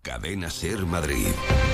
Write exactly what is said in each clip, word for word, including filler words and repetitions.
Cadena Ser Madrid.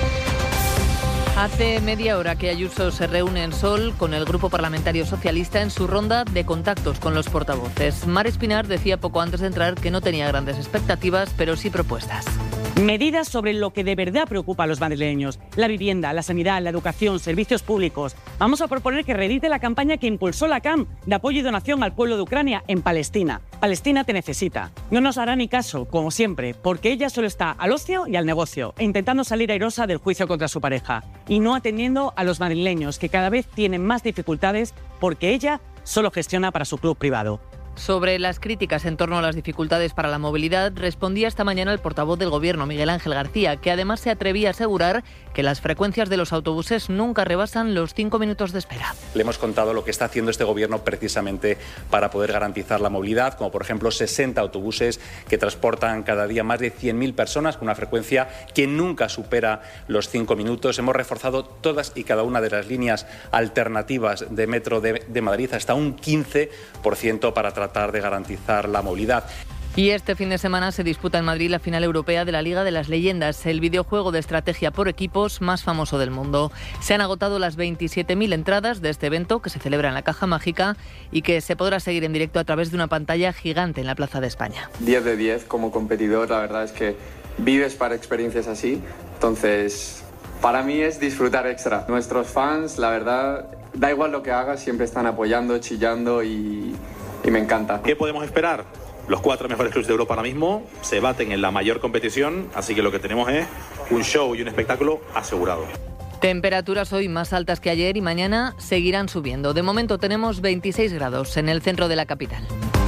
Hace media hora que Ayuso se reúne en Sol con el Grupo Parlamentario Socialista en su ronda de contactos con los portavoces. Mar Espinar decía poco antes de entrar que no tenía grandes expectativas, pero sí propuestas. Medidas sobre lo que de verdad preocupa a los madrileños: la vivienda, la sanidad, la educación, servicios públicos. Vamos a proponer que reedite la campaña que impulsó la C A M de apoyo y donación al pueblo de Ucrania en Palestina. Palestina te necesita. No nos hará ni caso, como siempre, porque ella solo está al ocio y al negocio, e intentando salir airosa del juicio contra su pareja, y no atendiendo a los madrileños, que cada vez tienen más dificultades porque ella solo gestiona para su club privado. Sobre las críticas en torno a las dificultades para la movilidad, respondía esta mañana el portavoz del Gobierno, Miguel Ángel García, que además se atrevía a asegurar que las frecuencias de los autobuses nunca rebasan los cinco minutos de espera. Le hemos contado lo que está haciendo este Gobierno precisamente para poder garantizar la movilidad, como por ejemplo sesenta autobuses que transportan cada día más de cien mil personas con una frecuencia que nunca supera los cinco minutos. Hemos reforzado todas y cada una de las líneas alternativas de metro de, de Madrid hasta un quince por ciento para tratar de garantizar la movilidad. Y este fin de semana se disputa en Madrid la final europea de la Liga de las Leyendas, el videojuego de estrategia por equipos más famoso del mundo. Se han agotado las veintisiete mil entradas de este evento, que se celebra en la Caja Mágica y que se podrá seguir en directo a través de una pantalla gigante en la Plaza de España. diez de diez como competidor, la verdad es que vives para experiencias así, entonces para mí es disfrutar extra. Nuestros fans, la verdad, da igual lo que hagas, siempre están apoyando, chillando y... y me encanta. ¿Qué podemos esperar? Los cuatro mejores clubes de Europa ahora mismo se baten en la mayor competición, así que lo que tenemos es un show y un espectáculo asegurado. Temperaturas hoy más altas que ayer y mañana seguirán subiendo. De momento tenemos veintiséis grados en el centro de la capital.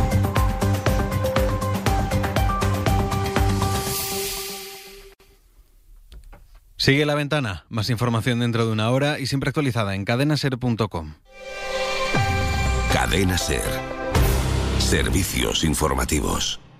Sigue La Ventana. Más información dentro de una hora y siempre actualizada en cadena ser punto com. Cadena Ser. Servicios informativos.